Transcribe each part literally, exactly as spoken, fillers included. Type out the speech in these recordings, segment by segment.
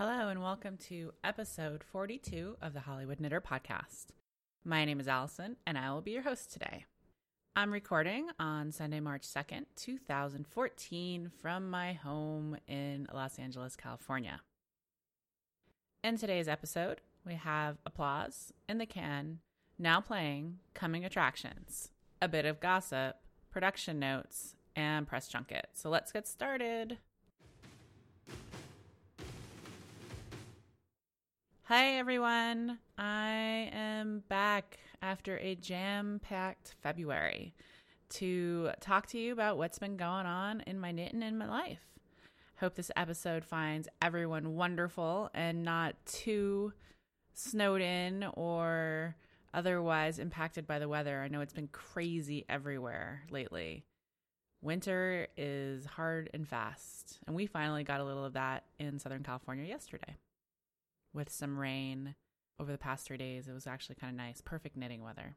Hello and welcome to episode forty-two of the Hollywood Knitter Podcast. My name is Allison and I will be your host today. I'm recording on Sunday, March second, twenty fourteen from my home in Los Angeles, California. In today's episode, we have Applause in the Can, now playing Coming Attractions, a bit of gossip, production notes, and press junket. So let's get started. Hi everyone, I am back after a jam-packed February to talk to you about what's been going on in my knitting in my life. Hope this episode finds everyone wonderful and not too snowed in or otherwise impacted by the weather. I know it's been crazy everywhere lately. Winter is hard and fast, and we finally got a little of that in Southern California yesterday. With some rain over the past three days. It was actually kind of nice. Perfect knitting weather.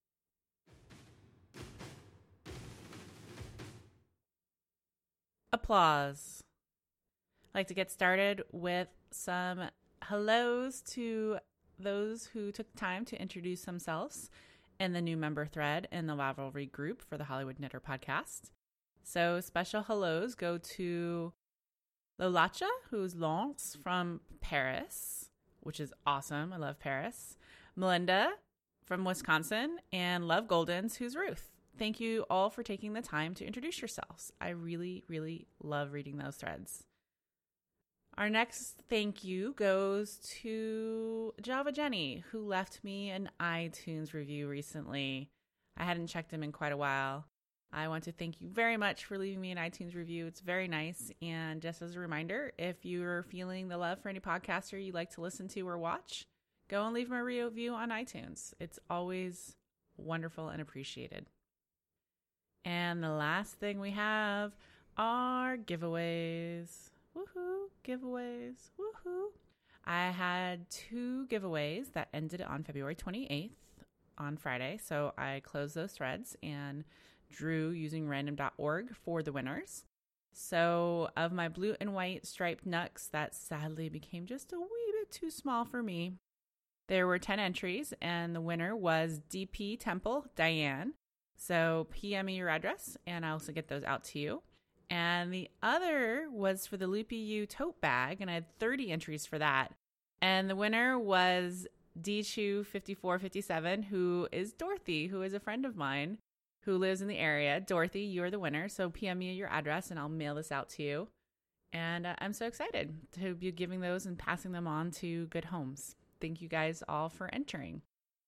Applause. I'd like to get started with some hellos to those who took time to introduce themselves in the new member thread in the Ravelry group for the Hollywood Knitter Podcast. So special hellos go to Lolacha, who's Lance from Paris, which is awesome. I love Paris. Melinda from Wisconsin, and Love Goldens, who's Ruth. Thank you all for taking the time to introduce yourselves. I really, really love reading those threads. Our next thank you goes to Java Jenny, who left me an iTunes review recently. I hadn't checked him in quite a while. I want to thank you very much for leaving me an iTunes review. It's very nice. And just as a reminder, if you're feeling the love for any podcaster you like to listen to or watch, go and leave me a review on iTunes. It's always wonderful and appreciated. And the last thing we have are giveaways. Woohoo, giveaways, woohoo. I had two giveaways that ended on February twenty-eighth on Friday. So I closed those threads and drew using random dot org for the winners. So of my blue and white striped Nux that sadly became just a wee bit too small for me, there were ten entries and the winner was D P Temple Diane. So P M me your address and I'll also get those out to you. And the other was for the Loopy U tote bag, and I had thirty entries for that. And the winner was D Chew fifty-four fifty-seven, who is Dorothy, who is a friend of mine who lives in the area. Dorothy, you're the winner. So P M me your address and I'll mail this out to you. And uh, I'm so excited to be giving those and passing them on to good homes. Thank you guys all for entering.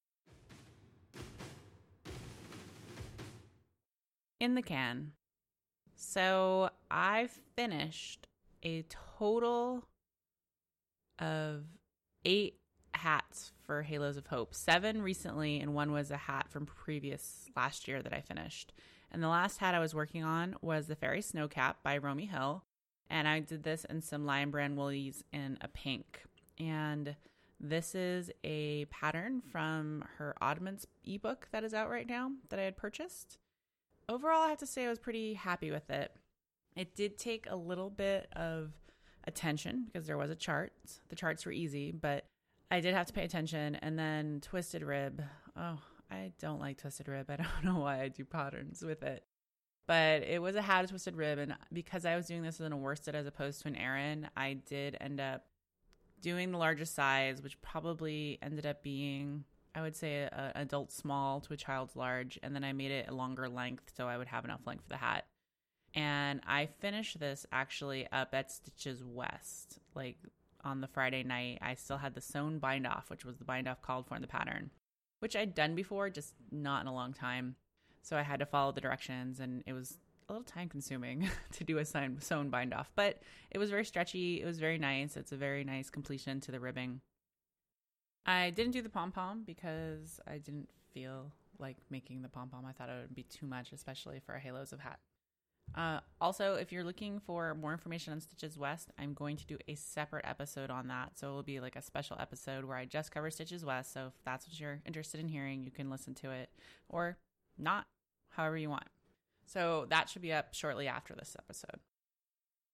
In the can. So I finished a total of eight hats for Halos of Hope. Seven recently, and one was a hat from previous last year that I finished. And the last hat I was working on was the Fairy Snowcap by Romy Hill. And I did this in some Lion Brand woolies in a pink. And this is a pattern from her Oddments ebook that is out right now that I had purchased. Overall, I have to say I was pretty happy with it. It did take a little bit of attention because there was a chart. The charts were easy, but I did have to pay attention. And then twisted rib. Oh, I don't like twisted rib. I don't know why I do patterns with it. But it was a hat of twisted rib. And because I was doing this in a worsted as opposed to an Aran, I did end up doing the largest size, which probably ended up being, I would say, an adult small to a child's large. And then I made it a longer length so I would have enough length for the hat. And I finished this actually up at Stitches West, like on the Friday night. I still had the sewn bind off, which was the bind off called for in the pattern, which I'd done before, just not in a long time. So I had to follow the directions, and it was a little time consuming to do a sewn bind off, but it was very stretchy. It was very nice. It's a very nice completion to the ribbing. I didn't do the pom-pom because I didn't feel like making the pom-pom. I thought it would be too much, especially for a Halos of hat. Uh, also, if you're looking for more information on Stitches West, I'm going to do a separate episode on that. So it will be like a special episode where I just cover Stitches West. So if that's what you're interested in hearing, you can listen to it or not, however you want. So that should be up shortly after this episode.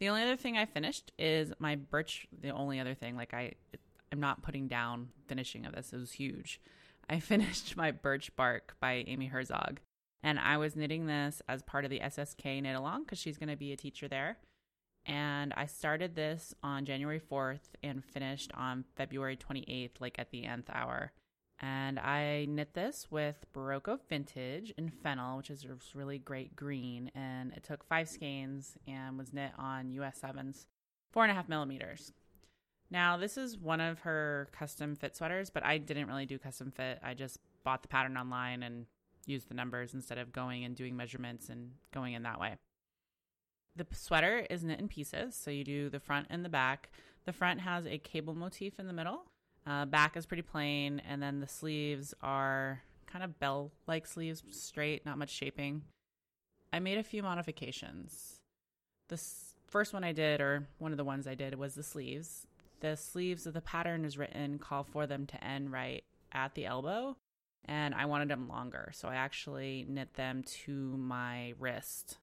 The only other thing I finished is my birch. The only other thing, like I, I'm not putting down finishing of this. It was huge. I finished my Birch Bark by Amy Herzog. And I was knitting this as part of the S S K knit along because she's going to be a teacher there. And I started this on January fourth and finished on February twenty-eighth, like at the nth hour. And I knit this with Barocco Vintage in Fennel, which is a really great green. And it took five skeins and was knit on U S sevens, four and a half millimeters. Now, this is one of her custom fit sweaters, but I didn't really do custom fit. I just bought the pattern online and used the numbers instead of going and doing measurements and going in that way. The sweater is knit in pieces, so you do the front and the back. The front has a cable motif in the middle. Uh, back is pretty plain, and then the sleeves are kind of bell-like sleeves, straight, not much shaping. I made a few modifications. The s- first one I did, or one of the ones I did, was the sleeves. The sleeves of the pattern is written, call for them to end right at the elbow, and I wanted them longer, so I actually knit them to my wrist.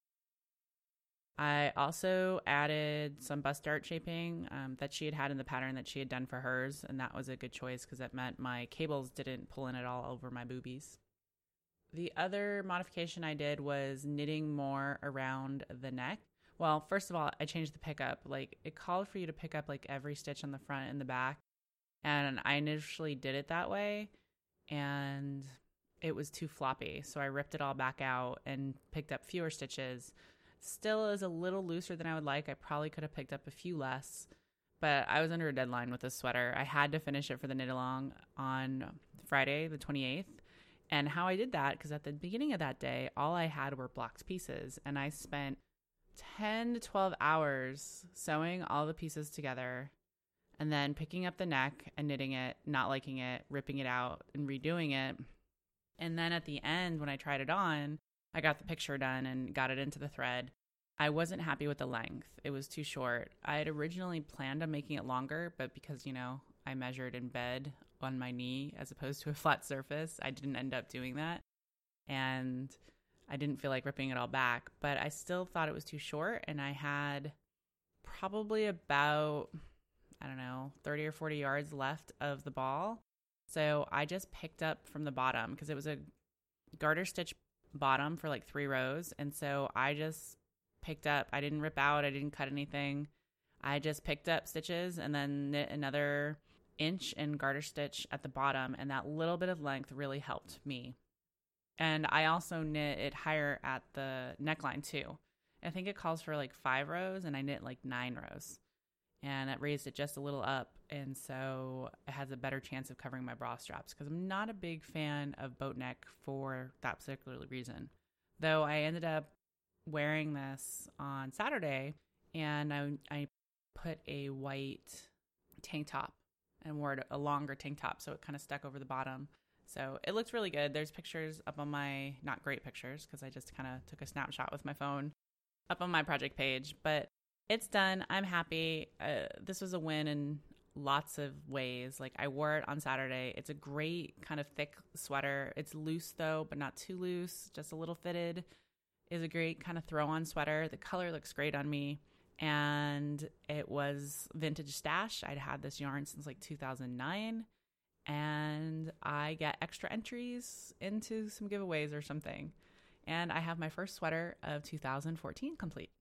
I also added some bust dart shaping um, that she had had in the pattern that she had done for hers, and that was a good choice because that meant my cables didn't pull in at all over my boobies. The other modification I did was knitting more around the neck. Well, first of all, I changed the pickup. Like, it called for you to pick up like every stitch on the front and the back, and I initially did it that way, and it was too floppy, so I ripped it all back out and picked up fewer stitches. Still is a little looser than I would like. I probably could have picked up a few less, but I was under a deadline with this sweater. I had to finish it for the knit along on Friday, the twenty-eighth. And how I did that, because at the beginning of that day, all I had were blocked pieces, and I spent ten to twelve hours sewing all the pieces together and then picking up the neck and knitting it, not liking it, ripping it out and redoing it. And then at the end, when I tried it on, I got the picture done and got it into the thread. I wasn't happy with the length. It was too short. I had originally planned on making it longer, but because, you know, I measured in bed on my knee as opposed to a flat surface, I didn't end up doing that. And I didn't feel like ripping it all back, but I still thought it was too short. And I had probably about, I don't know, thirty or forty yards left of the ball. So I just picked up from the bottom because it was a garter stitch bottom for like three rows. And so I just picked up, I didn't rip out, I didn't cut anything. I just picked up stitches and then knit another inch and garter stitch at the bottom. And that little bit of length really helped me. And I also knit it higher at the neckline too. I think it calls for like five rows and I knit like nine rows. And it raised it just a little up. And so it has a better chance of covering my bra straps because I'm not a big fan of boat neck for that particular reason. Though I ended up wearing this on Saturday and I, I put a white tank top and wore a longer tank top. So it kind of stuck over the bottom. So it looks really good. There's pictures up on my, not great pictures because I just kind of took a snapshot with my phone up on my project page, but it's done. I'm happy. Uh, this was a win in lots of ways. Like I wore it on Saturday. It's a great kind of thick sweater. It's loose though, but not too loose, just a little fitted. It's a great kind of throw on sweater. The color looks great on me. And it was vintage stash. I'd had this yarn since like two thousand nine. And I get extra entries into some giveaways or something. And I have my first sweater of two thousand fourteen complete.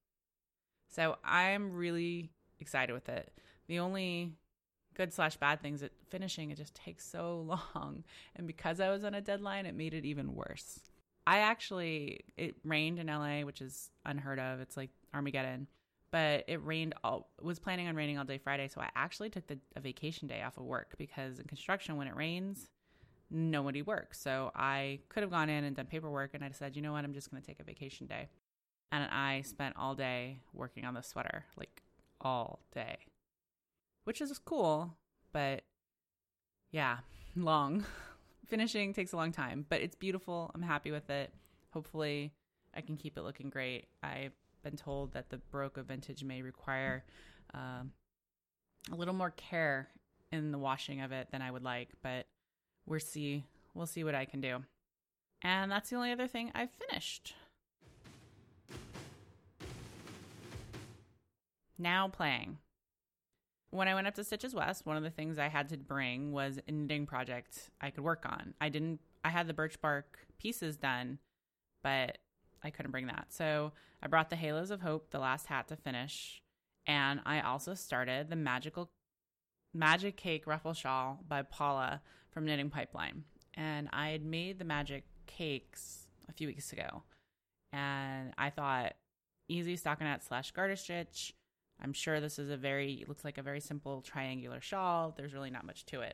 So I'm really excited with it. The only good slash bad things at finishing, it just takes so long. And because I was on a deadline, it made it even worse. I actually, it rained in L A, which is unheard of. It's like Armageddon. But it rained, all, was planning on raining all day Friday. So I actually took the, a vacation day off of work because in construction, when it rains, nobody works. So I could have gone in and done paperwork. And I decided, you know what, I'm just going to take a vacation day. And I spent all day working on the sweater, like all day, which is cool, but yeah, long. Finishing takes a long time, but it's beautiful. I'm happy with it. Hopefully I can keep it looking great. I've been told that the Barocco Vintage may require um, a little more care in the washing of it than I would like, but we'll see. We'll see what I can do. And that's the only other thing I've finished. Now playing. When I went up to Stitches West, one of the things I had to bring was a knitting project I could work on. I didn't, I had the birch bark pieces done, but I couldn't bring that. So I brought the Halos of Hope, the last hat to finish. And I also started the magical Magic Cake Ruffle Shawl by Paula from Knitting Pipeline. And I had made the magic cakes a few weeks ago. And I thought, easy stockinette slash garter stitch. I'm sure this is a very, looks like a very simple triangular shawl. There's really not much to it.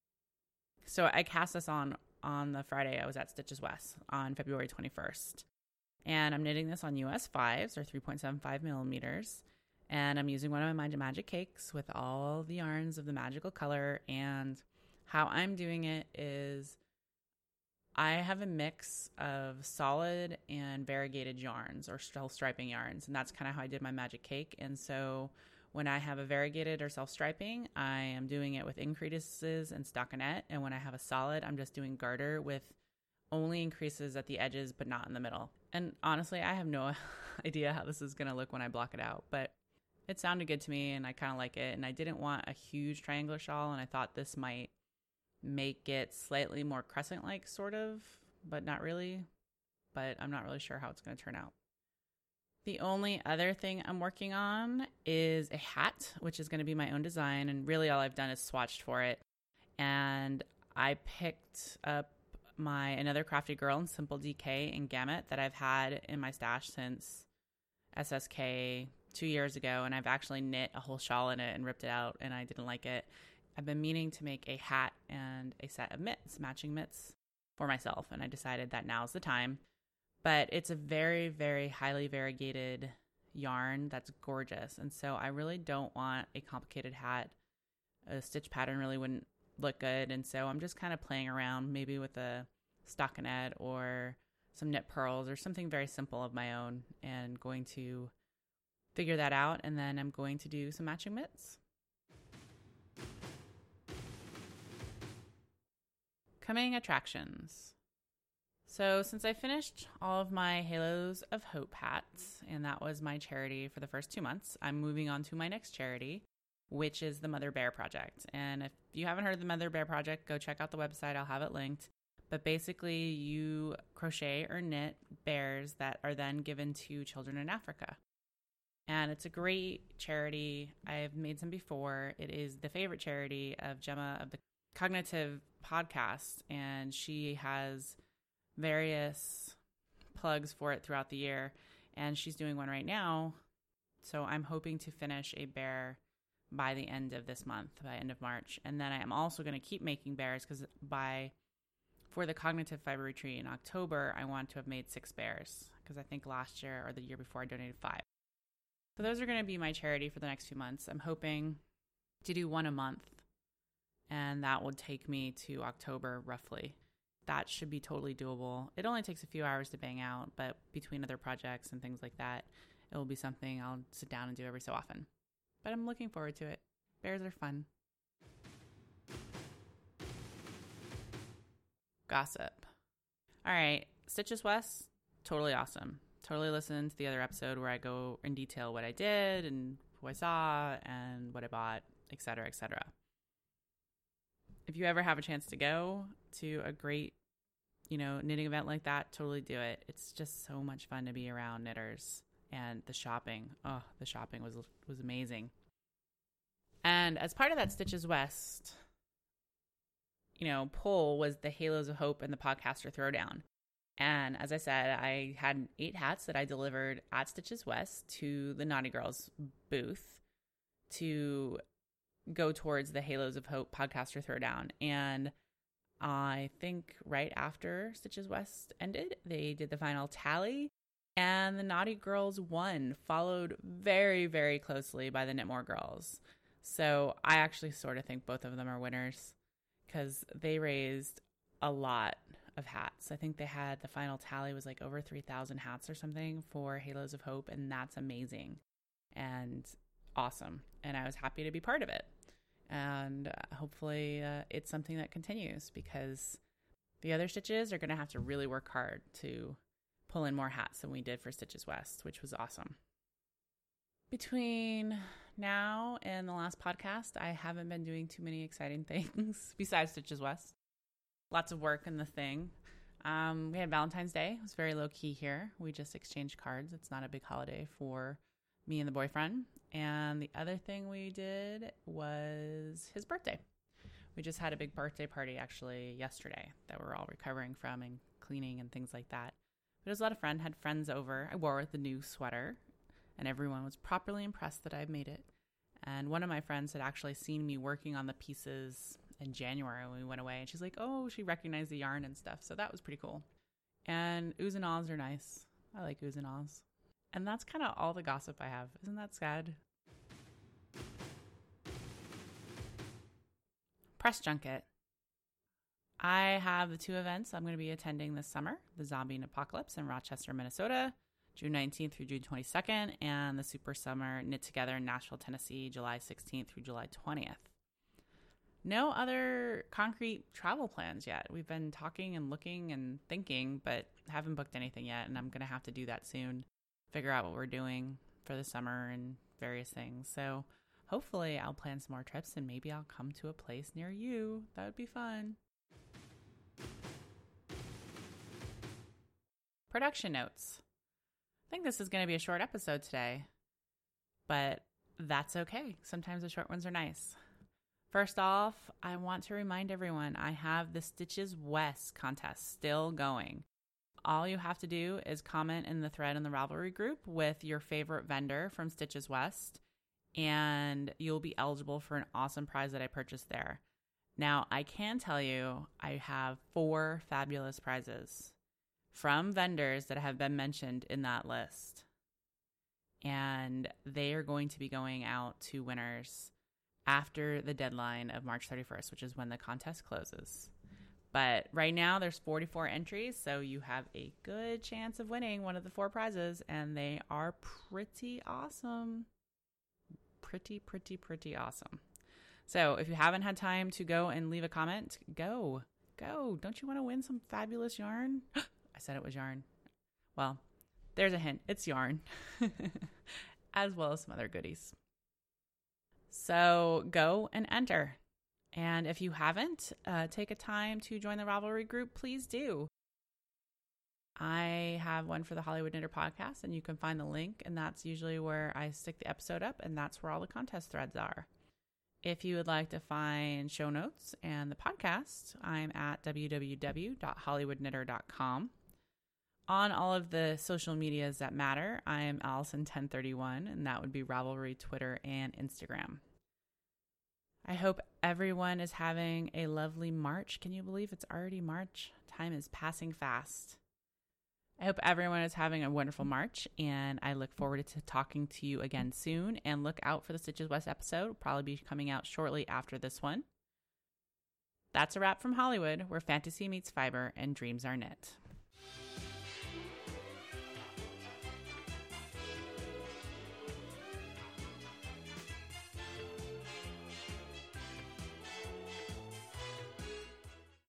So I cast this on on the Friday I was at Stitches West on February twenty-first. And I'm knitting this on U S fives or three point seven five millimeters. And I'm using one of my magic cakes with all the yarns of the magical color. And how I'm doing it is I have a mix of solid and variegated yarns or self-striping yarns. And that's kind of how I did my magic cake. And so when I have a variegated or self-striping, I am doing it with increases and stockinette. And when I have a solid, I'm just doing garter with only increases at the edges, but not in the middle. And honestly, I have no idea how this is going to look when I block it out, but it sounded good to me and I kind of like it. And I didn't want a huge triangular shawl, and I thought this might make it slightly more crescent-like, sort of, but not really. But I'm not really sure how it's going to turn out. The only other thing I'm working on is a hat, which is going to be my own design. And really all I've done is swatched for it. And I picked up my Another Crafty Girl in Simple D K and Gamut that I've had in my stash since S S K two years ago. And I've actually knit a whole shawl in it and ripped it out, and I didn't like it. I've been meaning to make a hat and a set of mitts, matching mitts for myself. And I decided that now's the time. But it's a very, very highly variegated yarn that's gorgeous. And so I really don't want a complicated hat. A stitch pattern really wouldn't look good. And so I'm just kind of playing around maybe with a stockinette or some knit pearls or something very simple of my own, and going to figure that out. And then I'm going to do some matching mitts. Coming attractions. So since I finished all of my Halos of Hope hats, and that was my charity for the first two months, I'm moving on to my next charity, which is the Mother Bear Project. And if you haven't heard of the Mother Bear Project, go check out the website. I'll have it linked. But basically, you crochet or knit bears that are then given to children in Africa. And it's a great charity. I've made some before. It is the favorite charity of Gemma of the Cognitive podcast, and she has various plugs for it throughout the year, and she's doing one right now. So I'm hoping to finish a bear by the end of this month, by end of March. And then I am also going to keep making bears, because by for the Cognitive Fiber Retreat in October, I want to have made six bears, because I think last year or the year before I donated five. So those are going to be my charity for the next few months. I'm hoping to do one a month, and that will take me to October roughly. That should be totally doable. It only takes a few hours to bang out, but between other projects and things like that, it will be something I'll sit down and do every so often. But I'm looking forward to it. Bears are fun. Gossip. All right, Stitches West, totally awesome. Totally listen to the other episode where I go in detail what I did and who I saw and what I bought, et cetera, et cetera. If you ever have a chance to go to a great, you know, knitting event like that, totally do it. It's just so much fun to be around knitters, and the shopping. Oh, the shopping was was amazing. And as part of that Stitches West, you know, poll was the Halos of Hope and the Podcaster Throwdown. And as I said, I had eight hats that I delivered at Stitches West to the Naughty Girls booth to go towards the Halos of Hope Podcaster Throwdown. And I think right after Stitches West ended, they did the final tally, and the Naughty Girls won, followed very, very closely by the Knitmore Girls. So I actually sort of think both of them are winners, because they raised a lot of hats. I think they had, the final tally was like over three thousand hats or something for Halos of Hope, and that's amazing and awesome. And I was happy to be part of it. And uh, hopefully uh, it's something that continues, because the other Stitches are going to have to really work hard to pull in more hats than we did for Stitches West, which was awesome. Between now and the last podcast, I haven't been doing too many exciting things besides Stitches West. Lots of work in the thing. Um, we had Valentine's Day. It was very low key here. We just exchanged cards. It's not a big holiday for me and the boyfriend. And the other thing we did was his birthday. We just had a big birthday party actually yesterday that we're all recovering from and cleaning and things like that. But it was a lot of fun. Had friends over. I wore the new sweater and everyone was properly impressed that I made it. And one of my friends had actually seen me working on the pieces in January when we went away. And she's like, oh, she recognized the yarn and stuff. So that was pretty cool. And oohs and ahs are nice. I like oohs and ahs. And that's kind of all the gossip I have. Isn't that sad? Press junket. I have the two events I'm going to be attending this summer. The Zombie Apocalypse in Rochester, Minnesota, June nineteenth through June twenty-second. And the Super Summer Knit Together in Nashville, Tennessee, July sixteenth through July twentieth. No other concrete travel plans yet. We've been talking and looking and thinking, but haven't booked anything yet. And I'm going to have to do that soon. Figure out what we're doing for the summer and various things. So hopefully I'll plan some more trips and maybe I'll come to a place near you. That would be fun. Production notes. I think this is going to be a short episode today, but that's okay. Sometimes the short ones are nice. First off, I want to remind everyone I have the Stitches West contest still going. All you have to do is comment in the thread in the Ravelry group with your favorite vendor from Stitches West, and you'll be eligible for an awesome prize that I purchased there. Now, I can tell you I have four fabulous prizes from vendors that have been mentioned in that list, and they are going to be going out to winners after the deadline of March thirty-first, which is when the contest closes. But right now there's forty-four entries, so you have a good chance of winning one of the four prizes, and they are pretty awesome. Pretty, pretty, pretty awesome. So if you haven't had time to go and leave a comment, go. Go. Don't you want to win some fabulous yarn? I said it was yarn. Well, there's a hint. It's yarn. As well as some other goodies. So go and enter. And if you haven't, uh, take a time to join the Ravelry group, please do. I have one for the Hollywood Knitter podcast, and you can find the link, and that's usually where I stick the episode up, and that's where all the contest threads are. If you would like to find show notes and the podcast, I'm at w w w dot hollywood knitter dot com. On all of the social medias that matter, I am Allison ten thirty-one, and that would be Ravelry, Twitter, and Instagram. I hope everyone is having a lovely March. Can you believe it's already March? Time is passing fast. I hope everyone is having a wonderful March, and I look forward to talking to you again soon. And look out for the Stitches West episode. It'll probably be coming out shortly after this one. That's a wrap from Hollywood, where fantasy meets fiber and dreams are knit.